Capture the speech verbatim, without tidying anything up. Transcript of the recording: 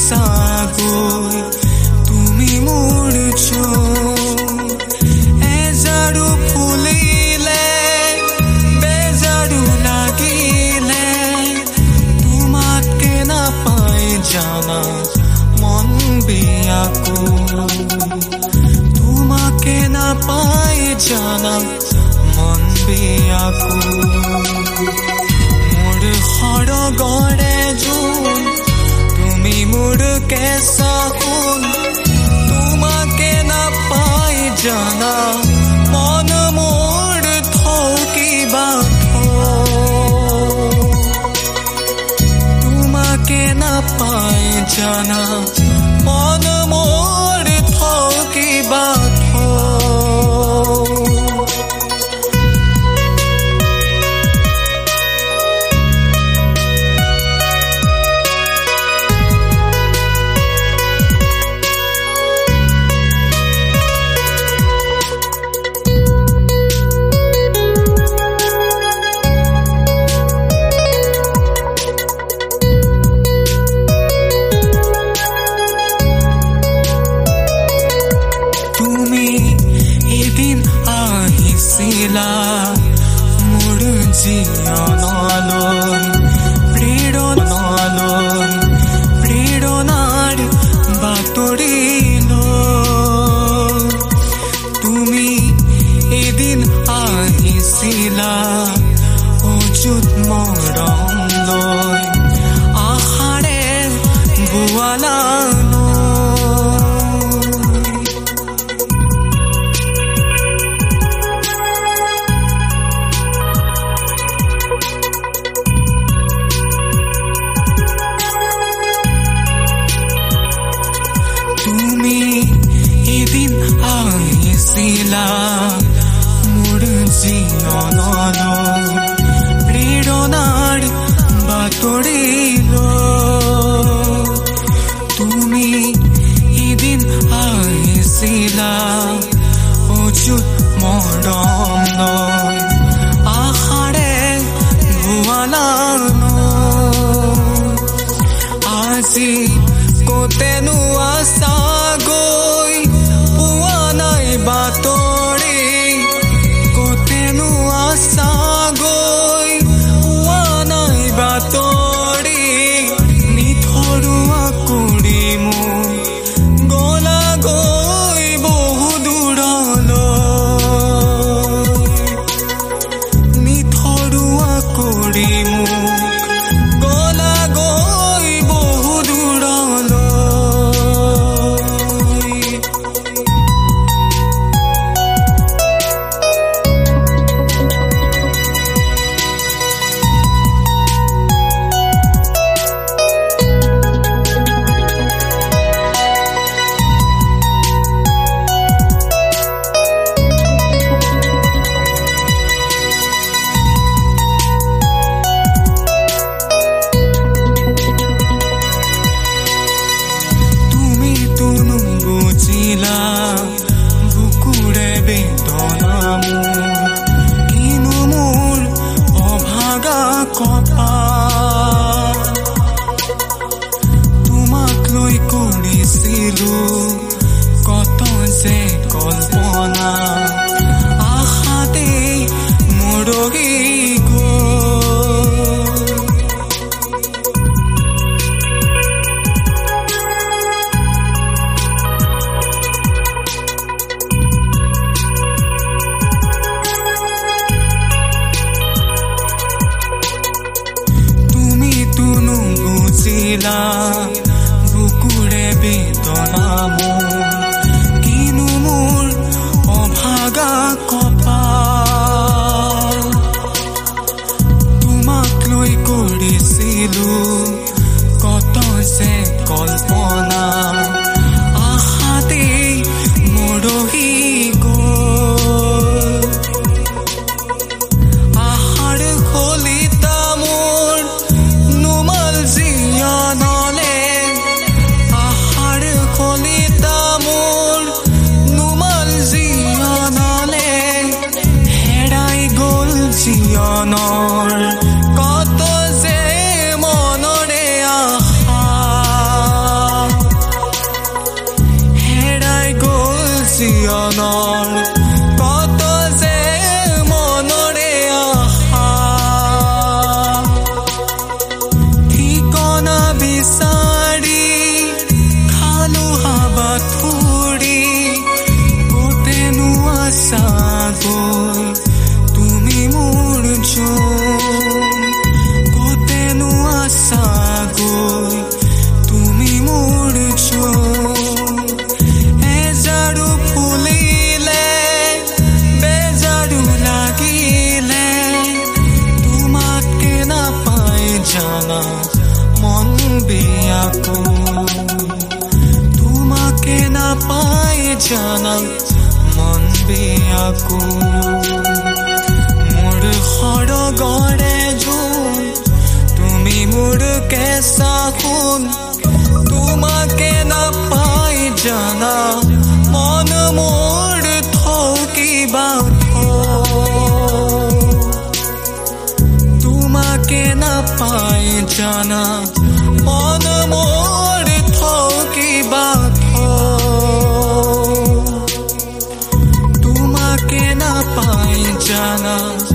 আছাগৈ তুমি মোৰ এজাৰু ফুলিলে বেজাৰু লাগিলে তোমাকে নাপাই জানা মন বিয়াকুল তোমাকে নাপাই জানা মন বিয়াকুল মোৰ সৰগৰে জোন তুমি মোৰ কেঁচা সোণ তোমাকে নাপাই জানা মন মোৰ থকিবা তোমাকে নাপাই জানা মন মোৰ থকিবা মোৰ জীৱনলৈ প্ৰেৰণলৈ প্ৰেৰণাৰ বাতৰিলৈ তুমি এদিন আহিছিলা অযুত মৰমলৈ আশাৰে বোৱালা মোৰ জীৱনলৈ প্ৰেৰণাৰ বাতৰিলৈ তুমি এদিন আহিছিলা অযুত মৰমলৈ আশাৰে বোৱালা আজি কতেনো আছাগৈ বাতৰি কতেনো আছাগৈ পোৱা নাই বাতৰি নিথৰুৱা কৰি মোক গলা গৈ বহু দূৰলৈ নিথৰুৱা কৰি মোক গলা গৈ বহু দূৰলৈ বুকুৰে বেদনা মোৰ কিনো মোৰ অভাগা কপাল তোমাক লৈ কৰিছিলো কত যে কল্পনা আশাতে মৰহি বুকুৰে বেদনা মোৰ কিনো মোৰ অভাগা কপাল তোমাক লৈ কৰিছিলো কত যে কল্পনা আশাতে মৰহি গ'ল আহাৰ কলিতা মোৰ নুমাল জীয়ানলে আহাৰ কলিতা মোৰ নুমাল জীয়ানলে হেৰাই গ'ল জীয়নৰ কত যে মনৰে আশা জানা মন বিয়াকুল মোৰ সৰগৰে জোন তুমি মোৰ কেঁচা সোণ তোমাকে নাপাই জানা মন মোৰ থকিবা তোমাকে নাপাই জানা মন মোৰ থকিবা তোমাকে নাপাই জানা